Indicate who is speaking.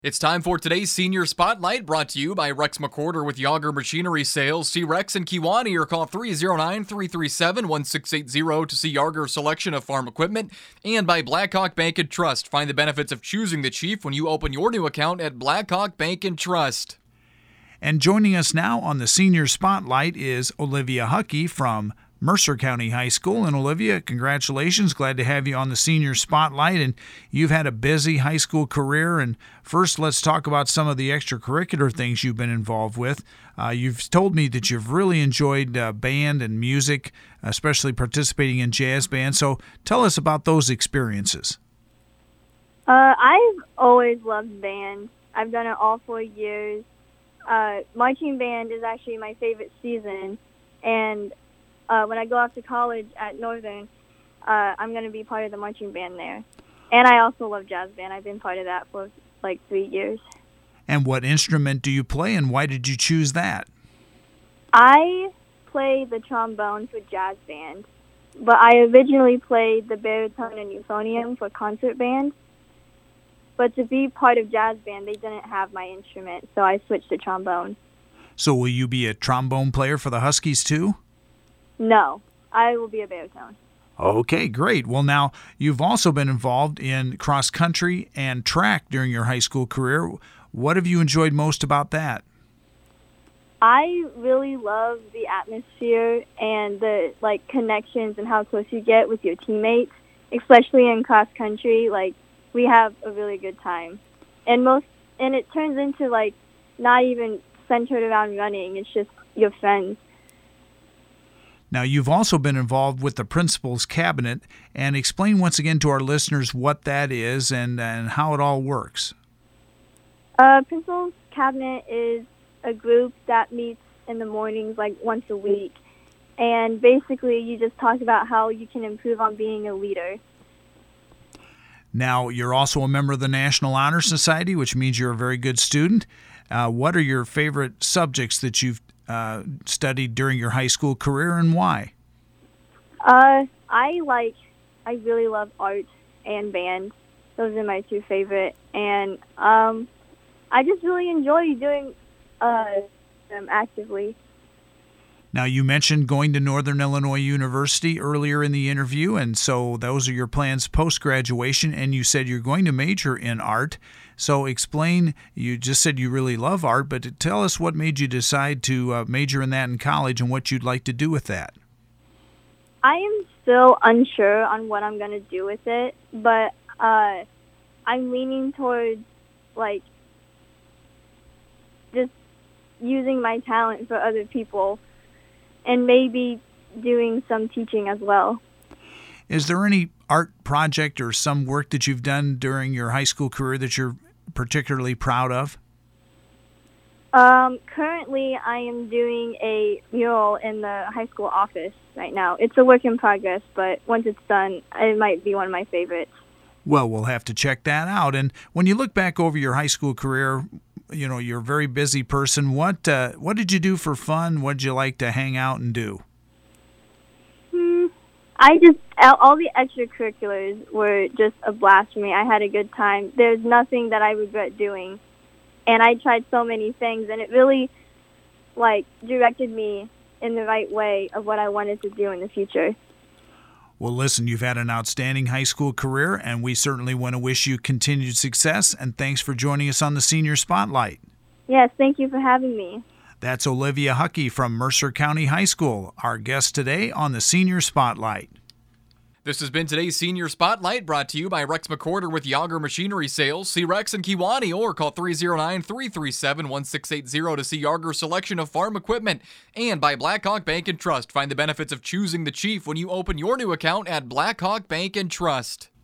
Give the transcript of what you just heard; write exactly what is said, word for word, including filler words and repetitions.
Speaker 1: It's time for today's Senior Spotlight, brought to you by Rex McWhorter with Yager Machinery Sales. See Rex and Kewanee or call three oh nine, three three seven, one six eight zero to see Yager's selection of farm equipment. And by Blackhawk Bank and Trust. Find the benefits of choosing the Chief when you open your new account at Blackhawk Bank and Trust.
Speaker 2: And joining us now on the Senior Spotlight is Olivia Huckey from Mercer County High School. And Olivia, congratulations. Glad to have you on the Senior Spotlight. And you've had a busy high school career. And first, let's talk about some of the extracurricular things you've been involved with. Uh, you've told me that you've really enjoyed uh, band and music, especially participating in jazz band. So tell us about those experiences.
Speaker 3: Uh, I've always loved band. I've done it all four years. Uh, marching band is actually my favorite season. And Uh, when I go off to college at Northern, uh, I'm going to be part of the marching band there. And I also love jazz band. I've been part of that for like three years.
Speaker 2: And what instrument do you play, and why did you choose that?
Speaker 3: I play the trombone for jazz band, but I originally played the baritone and euphonium for concert band. But to be part of jazz band, they didn't have my instrument, so I switched to trombone.
Speaker 2: So will you be a trombone player for the Huskies too?
Speaker 3: No, I will be a baritone.
Speaker 2: Okay, great. Well, now, you've also been involved in cross-country and track during your high school career. What have you enjoyed most about that?
Speaker 3: I really love the atmosphere and the, like, connections and how close you get with your teammates, especially in cross-country. Like, we have a really good time. And most, and it turns into, like, not even centered around running. It's just your friends.
Speaker 2: Now, you've also been involved with the Principal's Cabinet, and explain once again to our listeners what that is and, and how it all works.
Speaker 3: Uh, Principal's Cabinet is a group that meets in the mornings like once a week, and basically you just talk about how you can improve on being a leader.
Speaker 2: Now, you're also a member of the National Honor Society, which means you're a very good student. Uh, what are your favorite subjects that you've Uh, studied during your high school career, and why?
Speaker 3: Uh, I like, I really love art and band. Those are my two favorite, and um, I just really enjoy doing uh, them actively.
Speaker 2: Now, you mentioned going to Northern Illinois University earlier in the interview, and so those are your plans post-graduation, and you said you're going to major in art. So explain, you just said you really love art, but tell us what made you decide to uh, major in that in college and what you'd like to do with that.
Speaker 3: I am still unsure on what I'm going to do with it, but uh, I'm leaning towards, like, just using my talent for other people and maybe doing some teaching as well.
Speaker 2: Is there any art project or some work that you've done during your high school career that you're particularly proud of?
Speaker 3: Um, currently, I am doing a mural in the high school office right now. It's a work in progress, but once it's done, it might be one of my favorites.
Speaker 2: Well, we'll have to check that out. And when you look back over your high school career, you know, you're a very busy person. What uh, what did you do for fun? What did you like to hang out and do?
Speaker 3: Hmm. I just, all the extracurriculars were just a blast for me. I had a good time. There's nothing that I regret doing. And I tried so many things, and it really, like, directed me in the right way of what I wanted to do in the future.
Speaker 2: Well, listen, you've had an outstanding high school career, and we certainly want to wish you continued success, and thanks for joining us on the Senior Spotlight.
Speaker 3: Yes, thank you for having me.
Speaker 2: That's Olivia Huckey from Mercer County High School, our guest today on the Senior Spotlight.
Speaker 1: This has been today's Senior Spotlight, brought to you by Rex McWhorter with Yager Machinery Sales. See Rex and Kewanee or call three oh nine, three three seven, one six eight zero to see Yager's selection of farm equipment. And by Blackhawk Bank and Trust. Find the benefits of choosing the Chief when you open your new account at Blackhawk Bank and Trust.